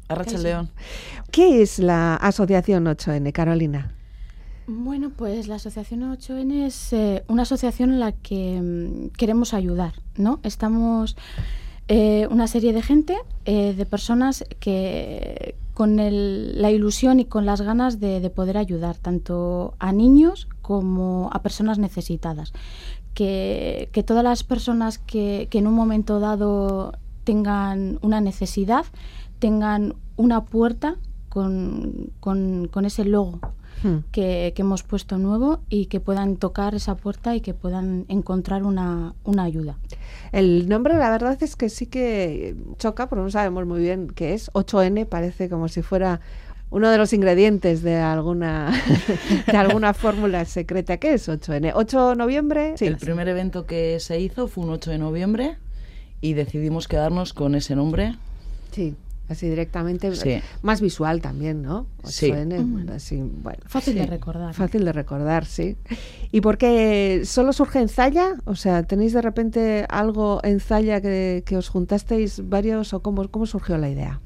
Arratsaldeon. ¿Qué es la Asociación 8N, Carolina? Bueno, pues la Asociación 8N es una asociación en la que queremos ayudar, ¿no? Estamos una serie de gente, de personas que con la ilusión y con las ganas de poder ayudar tanto a niños como a personas necesitadas. Que todas las personas que en un momento dado tengan una necesidad, tengan una puerta con ese logo que hemos puesto nuevo y que puedan tocar esa puerta y que puedan encontrar una ayuda. El nombre, la verdad es que sí que choca, porque no sabemos muy bien qué es. 8N parece como si fuera uno de los ingredientes de alguna fórmula secreta. ¿Qué es 8N? ¿8 de noviembre? Sí. El primer evento que se hizo fue un 8 de noviembre y decidimos quedarnos con ese nombre. Sí. Así directamente, sí. Más visual también, ¿no? 8N, sí. Así, bueno. Fácil sí. de recordar. Fácil de recordar, sí. ¿Y por qué solo surge en Zalla? O sea, ¿tenéis de repente algo en Zalla que os juntasteis varios o cómo surgió la idea?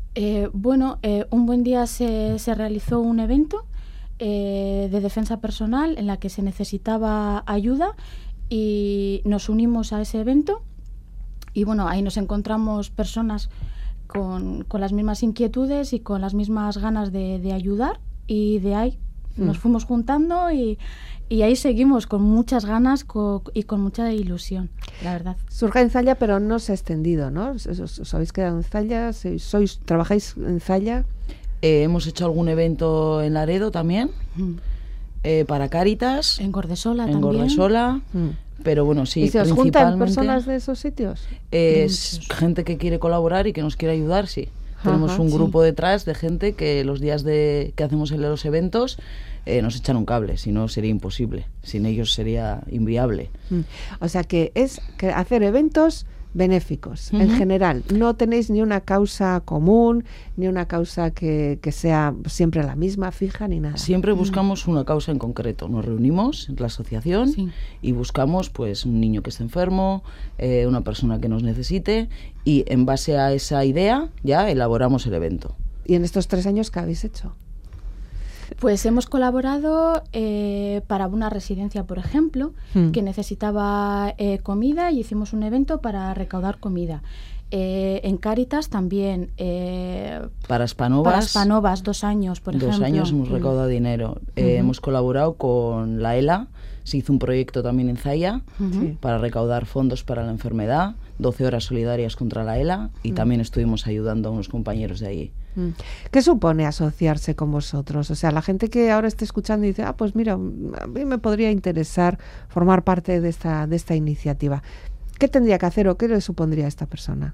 Un buen día se realizó un evento de defensa personal en la que se necesitaba ayuda y nos unimos a ese evento y bueno, ahí nos encontramos personas con las mismas inquietudes y con las mismas ganas de ayudar y de ahí nos fuimos juntando y ahí seguimos con muchas ganas y con mucha ilusión, la verdad. Surge en Zalla, pero no se ha extendido, ¿no? ¿Os habéis quedado en Zalla? ¿Trabajáis en Zalla? Hemos hecho algún evento en Laredo también, para Cáritas. En Gordesola también. En Gordesola. Pero bueno, sí, ¿Y se os principalmente, juntan personas de esos sitios? Gente que quiere colaborar y que nos quiere ayudar, sí. Tenemos un grupo detrás de gente que los días que hacemos los eventos nos echan un cable, si no sería imposible. Sin ellos sería inviable. O sea que es hacer eventos benéficos, en general. No tenéis ni una causa común, ni una causa que sea siempre la misma, fija, ni nada. Siempre buscamos una causa en concreto. Nos reunimos en la asociación y buscamos pues un niño que esté enfermo, una persona que nos necesite y en base a esa idea ya elaboramos el evento. ¿Y en estos 3 años qué habéis hecho? Pues hemos colaborado para una residencia, por ejemplo, que necesitaba comida y hicimos un evento para recaudar comida. En Cáritas también. Para Spanovas, 2 años, por ejemplo. 2 años hemos recaudado dinero. Hemos colaborado con la ELA, se hizo un proyecto también en Zalla para recaudar fondos para la enfermedad, 12 horas solidarias contra la ELA y también estuvimos ayudando a unos compañeros de allí. ¿Qué supone asociarse con vosotros? O sea, la gente que ahora esté escuchando y dice, pues mira, a mí me podría interesar formar parte de esta iniciativa. ¿Qué tendría que hacer o qué le supondría a esta persona?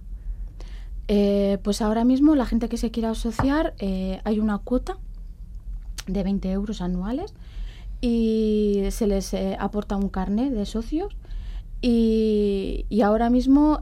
Pues ahora mismo la gente que se quiera asociar, hay una cuota de 20 euros anuales y se les aporta un carnet de socios y ahora mismo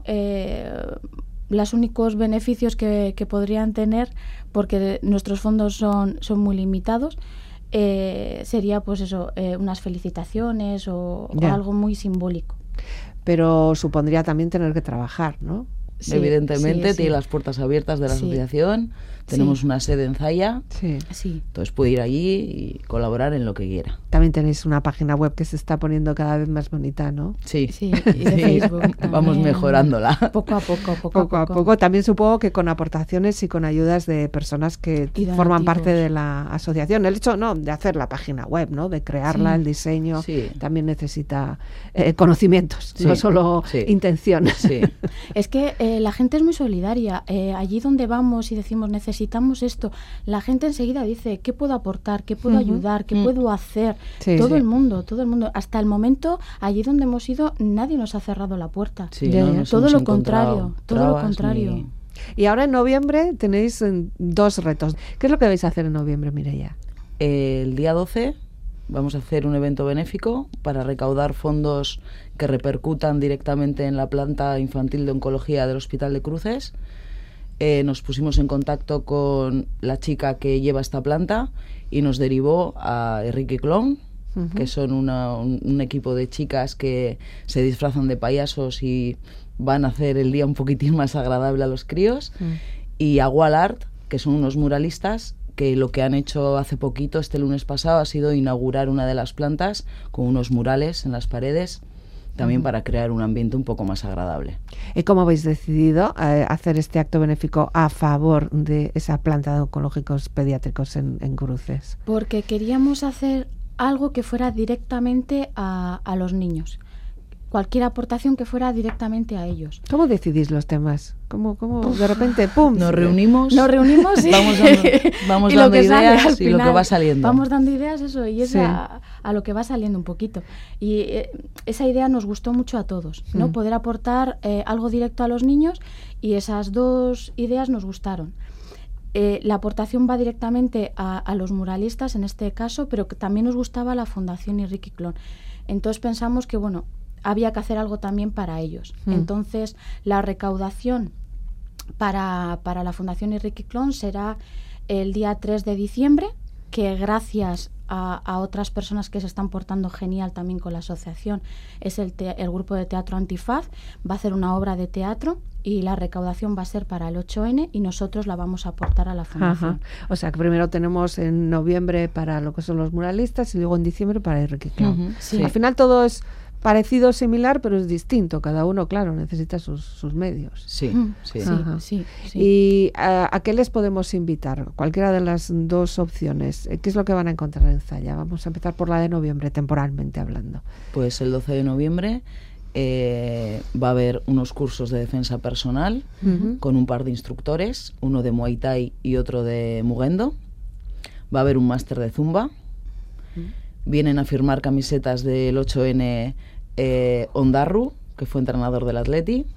los únicos beneficios que podrían tener, porque nuestros fondos son muy limitados, sería pues eso, unas felicitaciones o algo muy simbólico. Pero supondría también tener que trabajar, ¿no? Sí, evidentemente, tiene las puertas abiertas de la asociación, tenemos una sede en Zalla, entonces puede ir allí y colaborar en lo que quiera. También tenéis una página web que se está poniendo cada vez más bonita, ¿no? Sí, y de Facebook vamos mejorándola. Poco a poco. También supongo que con aportaciones y con ayudas de personas que forman parte de la asociación. El hecho de hacer la página web, ¿no? De crearla, el diseño, también necesita conocimientos, no solo intención. Sí. Es que la gente es muy solidaria. Allí donde vamos y decimos necesitamos esto, la gente enseguida dice ¿qué puedo aportar? ¿Qué puedo ayudar? ¿Qué puedo hacer? Todo el mundo. Hasta el momento, allí donde hemos ido, nadie nos ha cerrado la puerta. Todo lo contrario. Y ahora en noviembre tenéis 2 retos. ¿Qué es lo que vais a hacer en noviembre, Mireia? El día 12 vamos a hacer un evento benéfico para recaudar fondos que repercutan directamente en la planta infantil de oncología del Hospital de Cruces. Nos pusimos en contacto con la chica que lleva esta planta y nos derivó a Enrique Clown, que son un equipo de chicas que se disfrazan de payasos y van a hacer el día un poquitín más agradable a los críos, y a Walart, que son unos muralistas que lo que han hecho hace poquito, este lunes pasado, ha sido inaugurar una de las plantas con unos murales en las paredes, también para crear un ambiente un poco más agradable. ¿Y cómo habéis decidido hacer este acto benéfico a favor de esa planta de oncológicos pediátricos en Cruces? Porque queríamos hacer algo que fuera directamente a los niños. Cualquier aportación que fuera directamente a ellos. ¿Cómo decidís los temas? ¿Cómo de repente, pum? Nos reunimos y vamos y dando ideas y lo que va saliendo. Vamos dando ideas, eso, y es Sí. a lo que va saliendo un poquito. Y esa idea nos gustó mucho a todos, ¿no? Poder aportar algo directo a los niños, y esas dos ideas nos gustaron. La aportación va directamente a los muralistas en este caso, pero que también nos gustaba la Fundación Enrique Clon. Entonces pensamos que, bueno, había que hacer algo también para ellos. Entonces, la recaudación para la Fundación Enrique Clon será el día 3 de diciembre, que gracias a otras personas que se están portando genial también con la asociación, es el grupo de teatro Antifaz, va a hacer una obra de teatro, y la recaudación va a ser para el 8N, y nosotros la vamos a aportar a la fundación. Ajá. O sea, que primero tenemos en noviembre para lo que son los muralistas y luego en diciembre para Enrique Clon. Sí. Al final todo es parecido, similar, pero es distinto. Cada uno, claro, necesita sus medios. Sí, sí. Sí. ¿Y a qué les podemos invitar? Cualquiera de las dos opciones. ¿Qué es lo que van a encontrar en Zalla? Vamos a empezar por la de noviembre, temporalmente hablando. Pues el 12 de noviembre va a haber unos cursos de defensa personal con un par de instructores, uno de Muay Thai y otro de Mugendo. Va a haber un máster de Zumba. Vienen a firmar camisetas del 8N Ondarru, que fue entrenador del Atleti,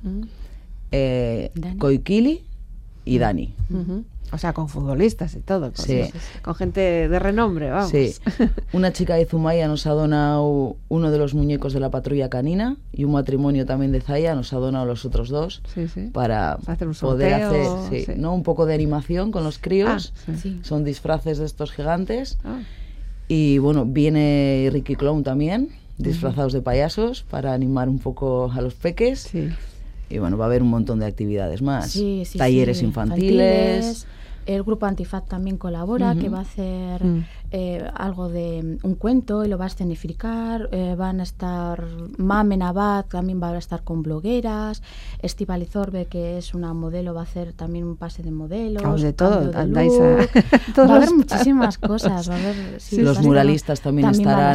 Koikili y Dani. O sea, con futbolistas y todo. Sí. Con gente de renombre, vamos. Sí. Una chica de Zumaya nos ha donado uno de los muñecos de la patrulla canina, y un matrimonio también de Zaya nos ha donado los otros dos para hacer un poder sorteo, hacer ¿no? un poco de animación con los críos. Sí. Son disfraces de estos gigantes. Y bueno, viene Ricky Clown también, disfrazados de payasos, para animar un poco a los peques. Sí. Y bueno, va a haber un montón de actividades más. Sí, Talleres infantiles. El grupo Antifaz también colabora, que va a hacer algo de un cuento y lo va a escenificar. Van a estar Mamen Abad, también va a estar con blogueras. Estíbaliz Orbe, que es una modelo, va a hacer también un pase de modelos. De todo, andáis va a haber muchísimas cosas. Va a haber, los muralistas también estarán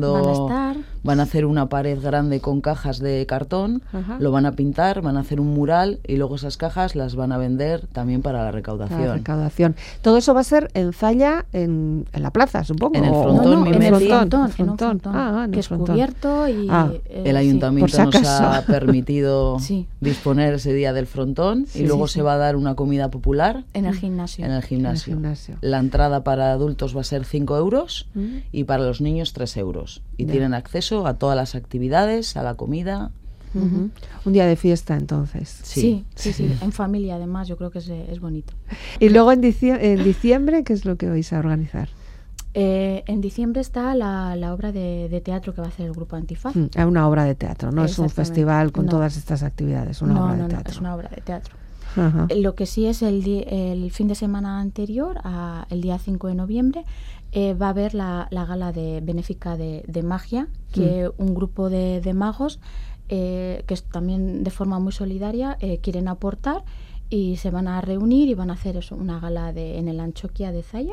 van a hacer una pared grande con cajas de cartón, lo van a pintar, van a hacer un mural, y luego esas cajas las van a vender también para la recaudación. Todo eso va a ser en Zalla, en la plaza, supongo. En el frontón, en el frontón, que es cubierto, y el ayuntamiento nos ha permitido disponer ese día del frontón, y luego se va a dar una comida popular en el gimnasio. En el gimnasio. La entrada para adultos va a ser 5 euros y para los niños 3 euros. Y tienen acceso a todas las actividades, a la comida. Un día de fiesta, entonces. Sí. En familia, además, yo creo que es bonito. Y luego en diciembre, ¿qué es lo que vais a organizar? En diciembre está la obra de teatro que va a hacer el grupo Antifaz. Una obra de teatro, no es un festival con todas estas actividades, una obra de teatro. No, es una obra de teatro. Lo que sí es el fin de semana anterior, el día 5 de noviembre, va a haber la gala benéfica de magia, que un grupo de magos, que es también de forma muy solidaria, quieren aportar, y se van a reunir y van a hacer una gala en el Anchoquia de Zalla.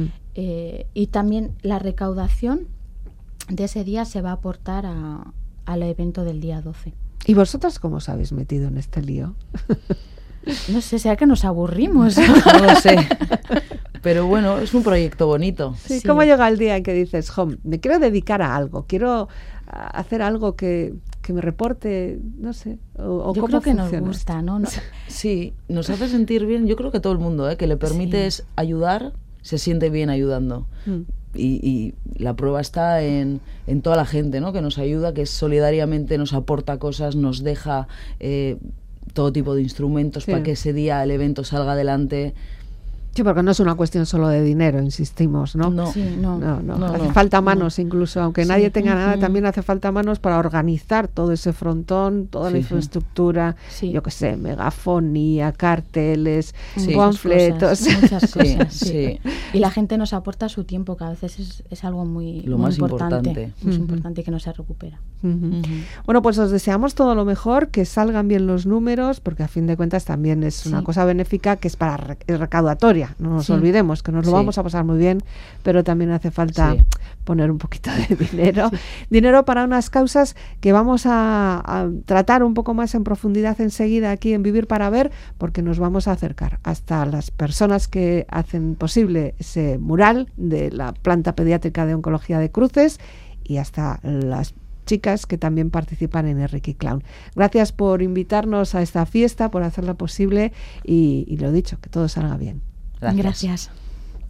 Y también la recaudación de ese día se va a aportar al evento del día 12. ¿Y vosotras cómo os habéis metido en este lío? No sé, será que nos aburrimos. No lo sé. Pero bueno, es un proyecto bonito. Sí. ¿Cómo llega el día en que dices, me quiero dedicar a algo, quiero hacer algo que me reporte, no sé? Yo creo que nos gusta, ¿no? Sí, nos hace sentir bien. Yo creo que todo el mundo, que le permites ayudar, se siente bien ayudando. Y la prueba está en toda la gente, ¿no? Que nos ayuda, que solidariamente nos aporta cosas, nos deja todo tipo de instrumentos para que ese día el evento salga adelante. Sí, porque no es una cuestión solo de dinero, insistimos, ¿no? No. Sí, no. Hace falta manos incluso, aunque nadie tenga nada, también hace falta manos para organizar todo ese frontón, toda la infraestructura, yo qué sé, megafonía, carteles, panfletos. Muchas cosas, sí. Y la gente nos aporta su tiempo, que a veces es algo muy importante. Muy importante y que no se recupera. Bueno, pues os deseamos todo lo mejor, que salgan bien los números, porque a fin de cuentas también es una cosa benéfica que es para recaudatoria. No nos olvidemos que nos lo vamos a pasar muy bien, pero también hace falta poner un poquito de dinero. Dinero para unas causas que vamos a tratar un poco más en profundidad enseguida aquí en Vivir para Ver, porque nos vamos a acercar hasta las personas que hacen posible ese mural de la planta pediátrica de oncología de Cruces y hasta las chicas que también participan en Enrique Clown. Gracias por invitarnos a esta fiesta, por hacerla posible y lo dicho, que todo salga bien. Gracias.